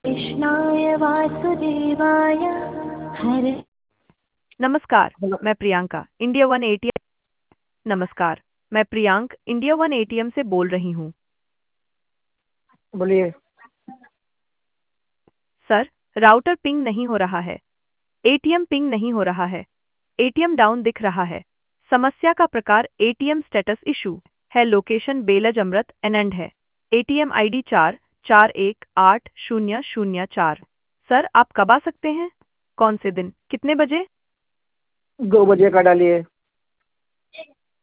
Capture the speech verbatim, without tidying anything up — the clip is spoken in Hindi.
कृष्णाय वासुदेवाय हरे। नमस्कार, हेलो। मैं प्रियंका इंडिया वन एटीएम। नमस्कार, मैं प्रियांक इंडिया वन एटीएम से बोल रही हूँ। बोलिए। सर, राउटर पिंग नहीं हो रहा है। एटीएम पिंग नहीं हो रहा है। एटीएम डाउन दिख रहा है। समस्या का प्रकार एटीएम स्टेटस इशू है। लोकेशन बेलज अमृत एनंड है। एटीएम आईडी चार चार एक आठ शून्य शून्य चार। सर, आप कब आ सकते हैं? कौन से दिन, कितने बजे? दो बजे का डालिए।